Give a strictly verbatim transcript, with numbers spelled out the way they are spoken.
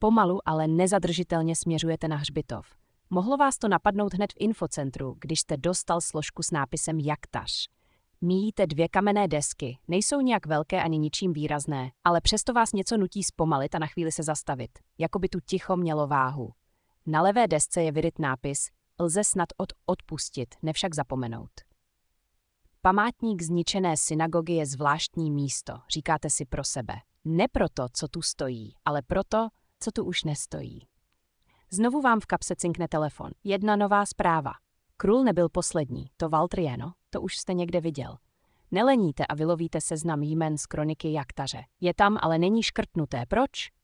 Pomalu, ale nezadržitelně směřujete na hřbitov. Mohlo vás to napadnout hned v infocentru, když jste dostal složku s nápisem Jaktař. Míjíte dvě kamenné desky, nejsou nijak velké ani ničím výrazné, ale přesto vás něco nutí zpomalit a na chvíli se zastavit, jako by tu ticho mělo váhu. Na levé desce je vyryt nápis Lze snad od odpustit, nevšak zapomenout. Památník zničené synagogy je zvláštní místo, říkáte si pro sebe. Ne proto, co tu stojí, ale proto, co tu už nestojí. Znovu vám v kapse cinkne telefon. Jedna nová zpráva. Krůl nebyl poslední, to Valtrieno, to už jste někde viděl. Neleníte a vylovíte seznam jmen z kroniky Jaktaře. Je tam, ale není škrtnuté. Proč?